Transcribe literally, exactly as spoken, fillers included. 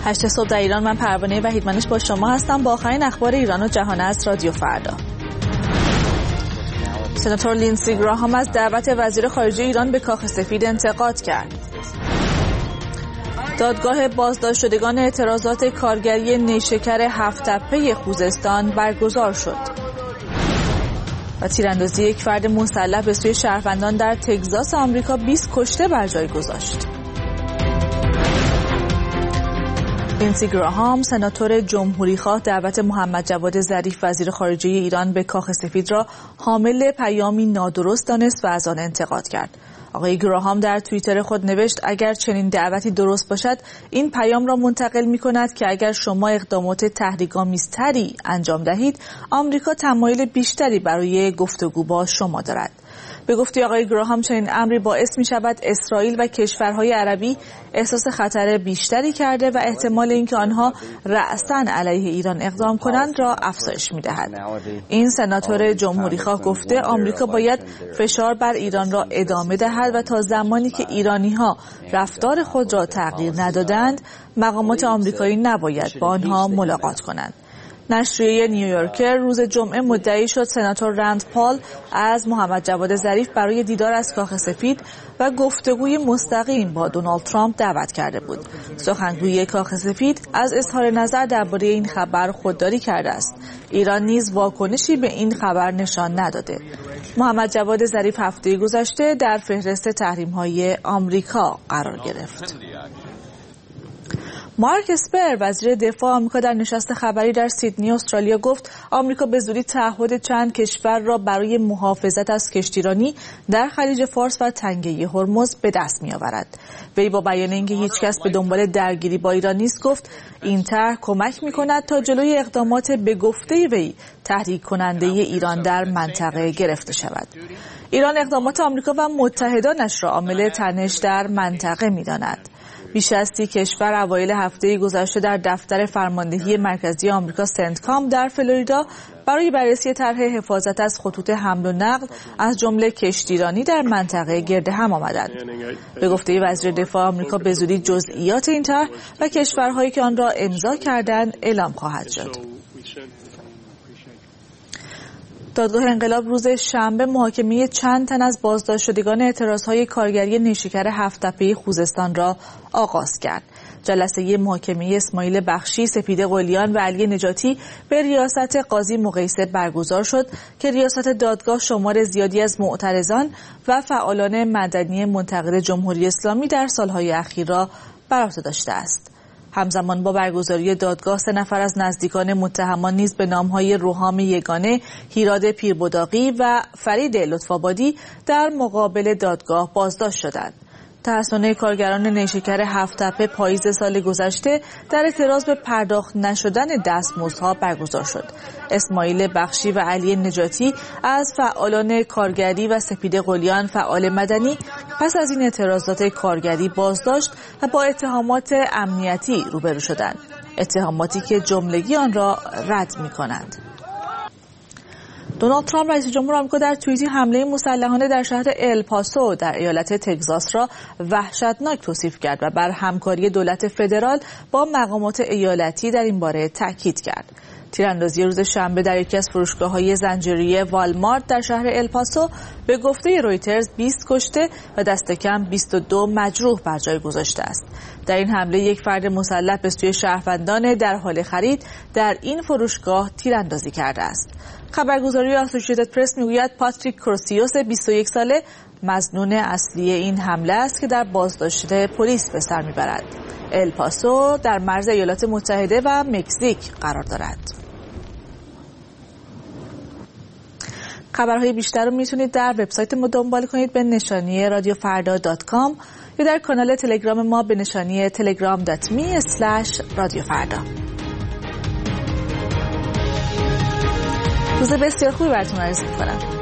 هشت صبح در ایران. من پروانه وحیدمنش با شما هستم با آخرین اخبار ایران و جهان از رادیو فردا. سناتور لینسی گراهام از دعوت وزیر خارجه ایران به کاخ سفید انتقاد کرد. دادگاه بازداشت شدگان اعتراضات کارگری نیشکر هفت تپه خوزستان برگزار شد. و تیراندازی یک فرد مسلح به سوی شهروندان در تگزاس آمریکا بیست کشته بر جای گذاشت. لینسی گراهام سناتور جمهوریخواه دعوت محمد جواد ظریف وزیر خارجه ایران به کاخ سفید را حامل پیامی نادرست دانست و از آن انتقاد کرد. آقای گراهام در توییتر خود نوشت اگر چنین دعوتی درست باشد این پیام را منتقل می کند که اگر شما اقدامات تحریک‌آمیزتری انجام دهید آمریکا تمایل بیشتری برای گفتگو با شما دارد. به گفته آقای گراهام چنین امری باعث می شود اسرائیل و کشورهای عربی احساس خطر بیشتری کرده و احتمال اینکه آنها رأساً علیه ایران اقدام کنند را افزایش می دهد. این سناتور جمهوریخواه گفته آمریکا باید فشار بر ایران را ادامه دهد و تا زمانی که ایرانی ها رفتار خود را تغییر ندادند مقامات آمریکایی نباید با آنها ملاقات کنند. نشریه نیویورکر روز جمعه مدعی شد سناتور رند پال از محمد جواد ظریف برای دیدار از کاخ سفید و گفتگوی مستقیم با دونالد ترامپ دعوت کرده بود. سخنگوی کاخ سفید از اظهار نظر درباره این خبر خودداری کرده است. ایران نیز واکنشی به این خبر نشان نداده. محمد جواد ظریف هفته گذشته در فهرست تحریم‌های آمریکا قرار گرفت. مارک اسپر وزیر دفاع آمریکا در نشست خبری در سیدنی استرالیا گفت آمریکا به زودی تعهد چند کشور را برای محافظت از کشتیرانی در خلیج فارس و تنگه هرمز به دست می‌آورد. وی با بیان اینکه هیچ کس به دنبال درگیری با ایران نیست گفت این طرح کمک می‌کند تا جلوی اقدامات به گفته وی تحریک کننده ایران در منطقه گرفته شود. ایران اقدامات آمریکا و متحدانش را عامل تنش در منطقه می‌داند. بیش از سی کشور اوایل هفته گذشته در دفتر فرماندهی مرکزی آمریکا سنتکام در فلوریدا برای بررسی طرح حفاظت از خطوط حمل و نقل از جمله کشتیرانی در منطقه گرد هم آمدند. به گفته وزیر دفاع آمریکا به زودی جزئیات این طرح و کشورهایی که آن را امضا کردند اعلام خواهد شد. دادگاه انقلاب روز شنبه محاکمه چند تن از بازداشت شدگان اعتراضهای کارگری نیشکر هفت تپه خوزستان را آغاز کرد. جلسه محاکمه اسماعیل بخشی، سپیده قلیان و علی نجاتی به ریاست قاضی مقیسه برگزار شد که ریاست دادگاه شمار زیادی از معترضان و فعالان مدنی منتقد جمهوری اسلامی در سالهای اخیر را بر عهده داشته است. همزمان با برگزاری دادگاه سه نفر از نزدیکان متهمان نیز به نام‌های روحام یگانه، هیراد پیربداغی و فرید لطف‌آبادی در مقابل دادگاه بازداشت شدند. تحصیل کارگران نیشکر هفت تپه پاییز سال گذشته در اعتراض به پرداخت نشدن دستمزدها برگزار شد. اسماعیل بخشی و علی نجاتی از فعالان کارگری و سپیده قلیان فعال مدنی پس از این اعتراضات کارگری بازداشت و با اتهامات امنیتی روبرو شدند. اتهاماتی که جملگی آن را رد می‌کنند. دونالد ترامپ رئیس جمهور آمریکا در توییتی حمله مسلحانه در شهر الپاسو در ایالت تگزاس را وحشتناک توصیف کرد و بر همکاری دولت فدرال با مقامات ایالتی در این باره تاکید کرد. تیراندازی روز شنبه در یکی از فروشگاه‌های زنجیره والمارت در شهر الپاسو به گفته رویترز بیست کشته و دست کم بیست و دو مجروح بر جای گذاشته است. در این حمله یک فرد مسلح به سوی شهروندان در حال خرید در این فروشگاه تیراندازی کرده است. خبرگزاری اسوسییتد پرس میگوید پاتریک کروسیوس بیست و یک ساله مظنون اصلی این حمله است که در بازداشت پلیس به سر میبرد. الپاسو در مرز ایالات متحده و مکزیک قرار دارد. خبرهای بیشتر رو میتونید در وبسایت ما دنبال کنید به نشانی رادیو فردا دات کام یا در کانال تلگرام ما به نشانی تلگرام دات می اسلش رادیو فردا. روز بسیار خوبی براتون آرزو می‌کنم.